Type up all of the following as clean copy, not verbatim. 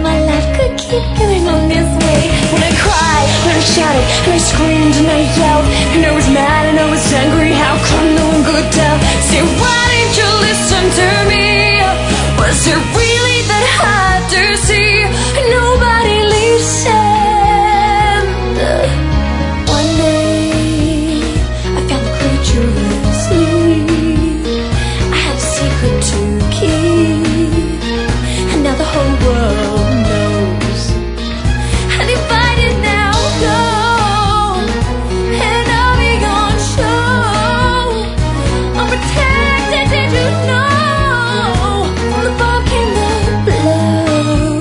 my life could keep going on this way. When I cried, when I shouted, and I screamed and I yelled, and I was mad and I was angry, how come no one could tell? Say, why didn't you listen to me? Was it really that hard to see? Nobody listened. One day I found the creature asleep. I had a secret to keep, and now the whole world knows. And if I did now go, and I'll be gone show, I'm protected, did you know? From the bomb came the blow.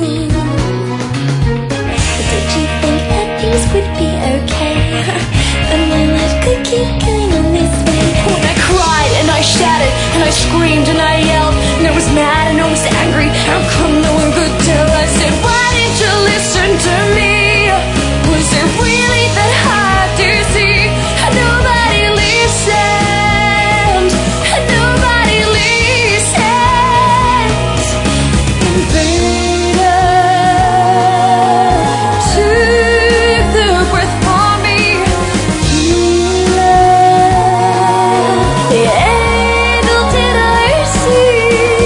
But did you think that things would be okay? That my life could keep going on this way? When I cried and I shouted and I screamed and I yelled, and I was mad and I was angry, how come no one could tell? I said, why didn't you listen to me? Was it really that hard to see? Nobody listened. Nobody listened. Invader took the breath from me. Healer, the angel did I see?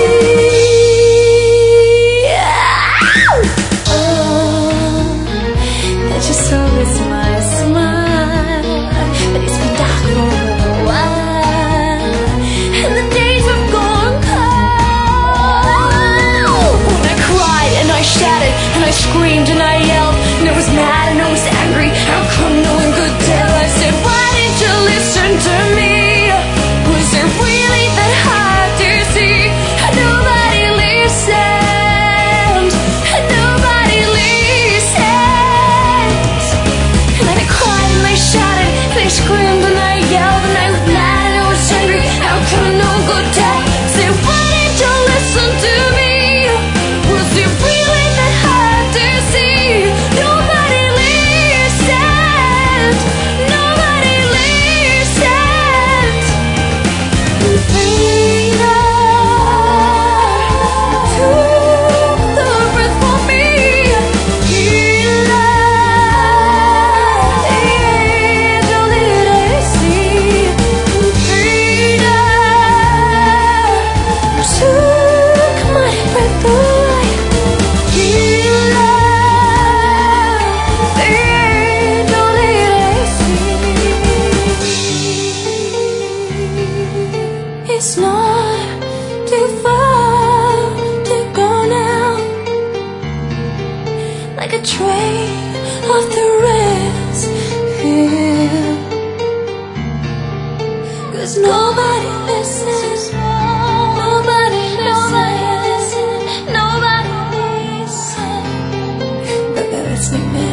That you saw is my smile, but it's been dark for a while, and the days have gone cold. When I cried and I shouted and I screamed and I yelled, and I was mad and I was angry, how come no one could tell? I said, why didn't you listen to me? Was it really that hard to see? Nobody listened. Nobody listened. And then I cried and I shouted and I screamed and I yelled, and I was mad and I was angry, how come no one could tell? Say, why didn't you listen to me? Was it really that hard to see? Nobody listened. Nobody listened. Invader took the breath from me. Healer, the angel did I see? Invader took my breath away. Healer, the angel did I see? It's not too far to go now, like a train off the rails here. 'Cause nobody listens. Nobody listens. Nobody listens. But they're listening now.